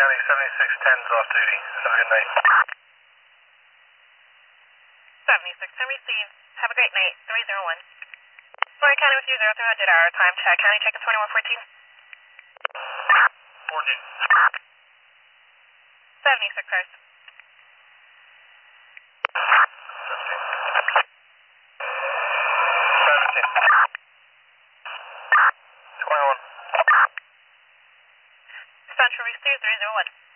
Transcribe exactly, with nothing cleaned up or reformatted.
County, seventy-six ten's off duty. Have a good night. seventy-six ten received. Have a great night. three zero one. Florida County with you, zero three hundred hour time check. County check is twenty-one fourteen. fourteen. seventy-six first. seventeen. twenty-one. Central received three zero one.